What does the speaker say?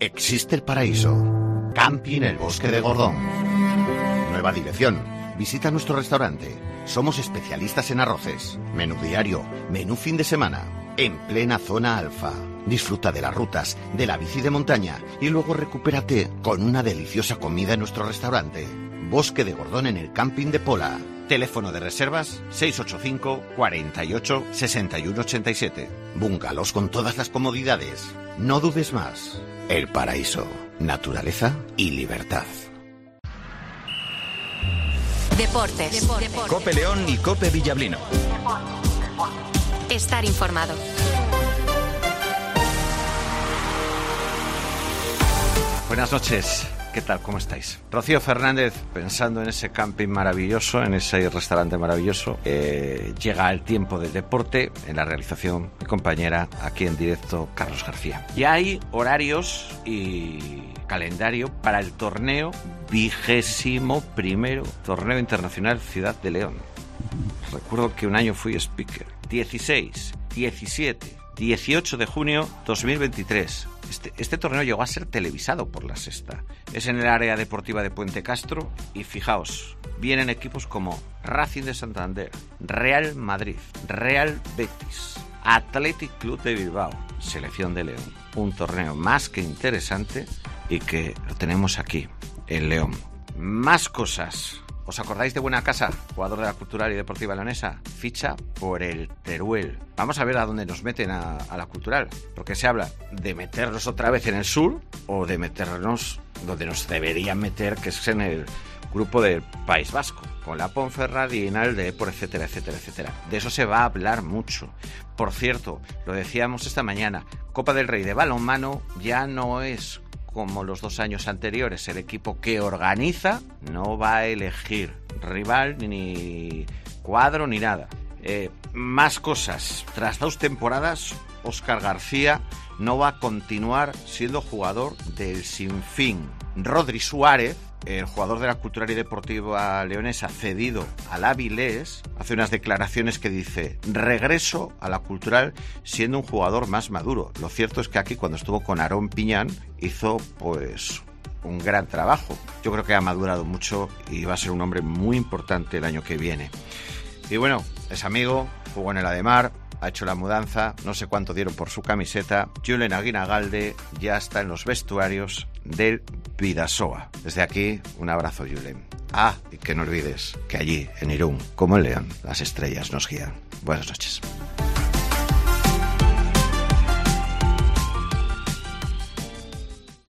Existe el paraíso. Camping El Bosque de Gordón. Nueva dirección. Visita nuestro restaurante. Somos especialistas en arroces. Menú diario, menú fin de semana. En plena zona alfa. Disfruta de las rutas, de la bici de montaña y luego recupérate con una deliciosa comida en nuestro restaurante. Bosque de Gordón en el Camping de Pola. Teléfono de reservas 685 48 61 87. Bungalows con todas las comodidades. No dudes más. El paraíso, naturaleza y libertad. Deportes. Cope León y Cope Villablino. Estar informado. Buenas noches. ¿Qué tal? ¿Cómo estáis? Rocío Fernández, pensando en ese camping maravilloso, en ese restaurante maravilloso. Llega el tiempo del deporte. En la realización, mi compañera, aquí en directo, Carlos García. Ya hay horarios y calendario para el torneo 21º Torneo Internacional Ciudad de León. Recuerdo que un año fui speaker. 16, 17, 18 de junio 2023. Este torneo llegó a ser televisado por La Sexta. Es en el área deportiva de Puente Castro y fijaos, vienen equipos como Racing de Santander, Real Madrid, Real Betis, Athletic Club de Bilbao, Selección de León. Un torneo más que interesante y que lo tenemos aquí, en León. Más cosas. ¿Os acordáis de Buena Casa, jugador de la Cultural y Deportiva Leonesa? Ficha por el Teruel. Vamos a ver a dónde nos meten a la Cultural, porque se habla de meternos otra vez en el sur o de meternos donde nos deberían meter, que es en el grupo del País Vasco, con la Ponferradina, el Depor, etcétera, etcétera, etcétera. De eso se va a hablar mucho. Por cierto, lo decíamos esta mañana, Copa del Rey de balonmano ya no es como los 2 años anteriores. El equipo que organiza no va a elegir rival, ni cuadro, ni nada. Más cosas. Tras 2 temporadas, Óscar García no va a continuar siendo jugador del Sinfín. Rodri Suárez, el jugador de la Cultural y Deportiva Leonesa, cedido al Avilés, hace unas declaraciones que dice: regreso a la Cultural siendo un jugador más maduro. Lo cierto es que aquí, cuando estuvo con Aarón Piñán, hizo pues un gran trabajo. Yo creo que ha madurado mucho y va a ser un hombre muy importante el año que viene. Y bueno, es amigo, jugó en el Ademar, ha hecho la mudanza, no sé cuánto dieron por su camiseta. Julen Aguinagalde ya está en los vestuarios del Bidasoa. Desde aquí, un abrazo, Julen. Y que no olvides que allí, en Irún, como en León, las estrellas nos guían. Buenas noches.